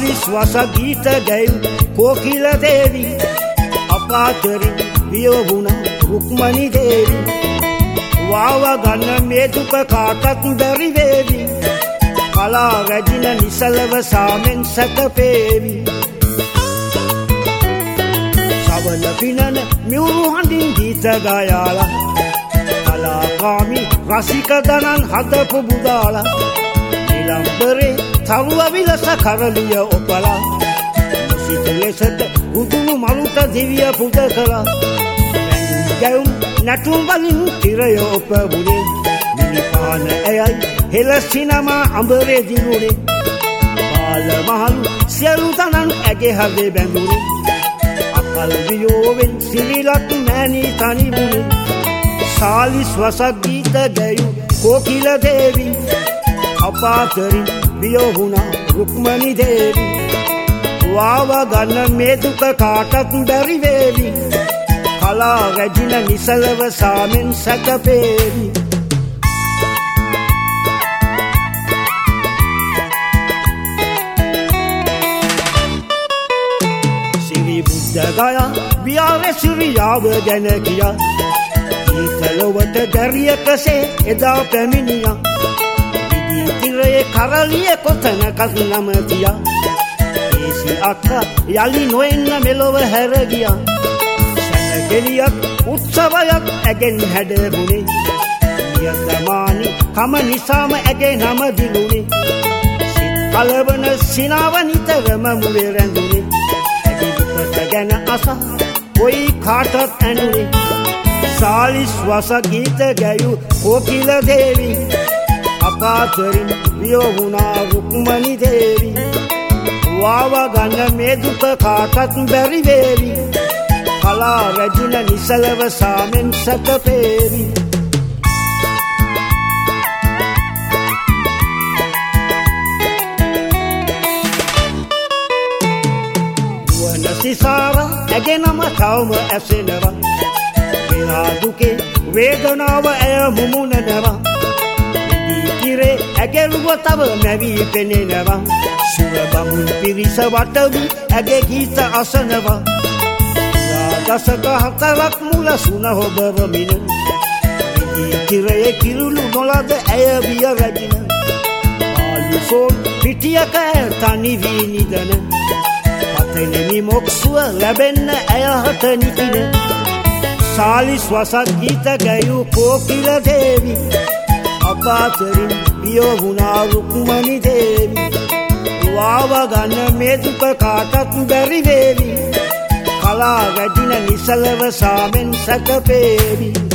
40 වසර ගීත ගැයූ කෝකිල දේවි අපාතරින් විය වුණා රුක්මනී දේවි වාව ගන්න මේ දුක කාටත් බැරි වේවි කලා රැජින නිසලව සාමෙන් සැතපේවි සවන පිනන මියුරු හඬින් ගීත ගායාලා කලාකාමි රසික දනන් හදපු බුදාලා නිලම්බරේ තරුව විලස කරලිය ඔපලා සිත ලෙසට උදුණු මලුට දිවිය පුද කළා ගැයුම් නැටුම් වලින් තිරය ඔපවුනේ මිනිපාන ඇයයි හෙළ සිනමා අඹරේ දිනුනේ බාල මහලු සියලු තනන් ඇගේ හදේ බැඳුනේ අකල් වියෝවෙන් සිරිලක් මෑණී තනි වුනේ 40 වසර ගීත ගැයූ කෝකිල දේවි අපාතරින් විය වුණා රුක්මනී දේවි වාව ගන්න මේ දුක කාටත් බැරි වේවි කලා රැජින නිසලව සාමෙන් සැතපේවි සිරි බුද්ධ ගයා විහාරේ සිරියාව ගැන කියා ගීතලොවට දැරියකසේ එදා පැමිණියා විදී තිරයේ කරලිය කොතනකත් නමතියා ඒසි අක්කා යලි නොඑන්න මෙලොව හැර ගියා සැනගෙලියක් උත්සවයක් ඇගෙන් හැඩවුණේ නියතමානි කම නිසාම ඇගේ නම දිලුනේ සිත් කලවන සිනාව නිතරම මුවේ රැඳුනේ ඇගේ දුකට ගැන අසා කොයි කාටත් ඇනුනේ 40 වසර ගීත ගැයූ කෝකිල දේවි අපාතරින් විය වුණා රුක්මනී දේවි වාව ගන්න මේ දුක කාටත් බැරි වේවි කලා රැජින නිසලව සාමෙන් සැතපේවි වන සිසාර ඇගේ නම තවම ඇසෙනවා විනා දුකේ වේදනාව ඇය මුමුණනවා විදී කිරේ ඇගෙරුව තව මැවී පෙනෙනවා සුර බමුණු පිරිස වටවි ඇගේ ගීත අසනවා දසක හතරක් මුල සුන හොබවමින විදී කිරේ කිරුළු නොලද ඇය විය රැජින ආලුසෝන් පිටියක තනි වී නිදන පතනෙමි මොක්සුව ලැබෙන්න ඇය හට නිතින 40 වසර ගීත ගැයූ කෝකිල දේවි අපාතරින් විය වුණා රුක්මනී දේවි වාව ගන්න මේ දුක කාටත් බැරි වේවි කලා රැජින නිසලව සාමෙන් සැතපේවි